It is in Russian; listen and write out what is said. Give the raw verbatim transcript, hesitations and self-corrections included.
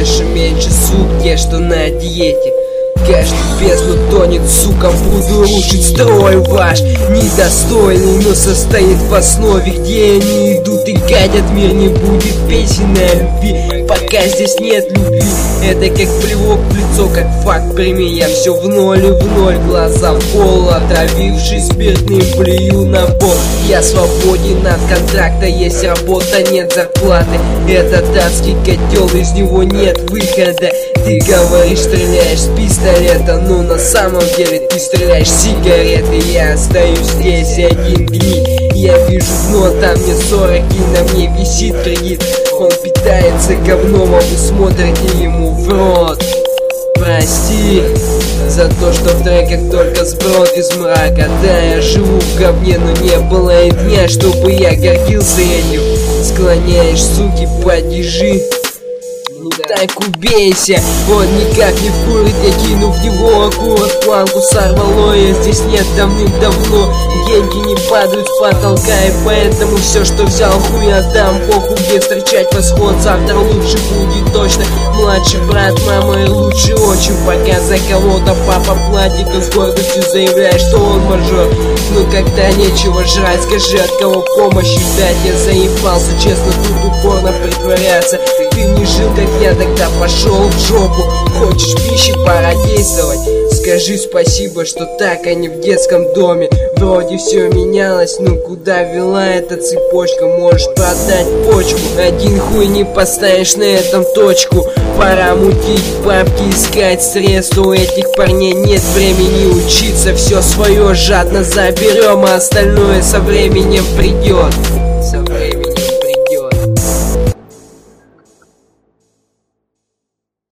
больше, меньше сук, те, что на диете. Каждый бездну тонет, сука, буду рушить строй ваш недостойный, но состоит в основе, где они идут и гадят. Мир не будет песен о любви, пока здесь нет любви. Это как плевок в лицо, как факт, прими, я все в ноль и в ноль. Глаза в пол, отравившись спиртным, плюю на пол. Я свободен от контракта, есть работа, нет зарплаты. Это адский котел, из него нет выхода. Ты говоришь, стреляешь с пистолета, но на самом деле ты стреляешь с сигареты. Я остаюсь здесь один гниль. Я вижу дно, там мне сорок, и на мне висит кредит. Он питается говном, а вы смотрите ему в рот. Прости за то, что в треках только сброд из мрака. Да, я живу в говне, но не было и дня, чтобы я гордился этим. Склоняешь, суки, падежи. Ну так убейся, он никак не вкурит, я кину в него аккурат, планку сорвало, я здесь нет давным-давно. Деньги не падают с потолка, и поэтому все, что взял, хуй отдам. Похуй, где встречать восход, завтра лучше будет точно. Младший брат, мама и лучше очень, пока за кого-то папа платит, и с гордостью заявляет, что он мажор. Ну когда нечего жрать, скажи, от кого помощь ждать. Я заебался, честно, тут упорно притворяться. Ты не жил, как я, тогда пошел в жопу. Хочешь пищи, пора действовать. Скажи спасибо, что так, а не в детском доме. Вроде все менялось, но куда вела эта цепочка? Можешь продать почку, один хуй не поставишь на этом точку. Пора мутить бабки, искать средства. У этих парней нет времени учиться. Все свое жадно заберем, а остальное со временем придет.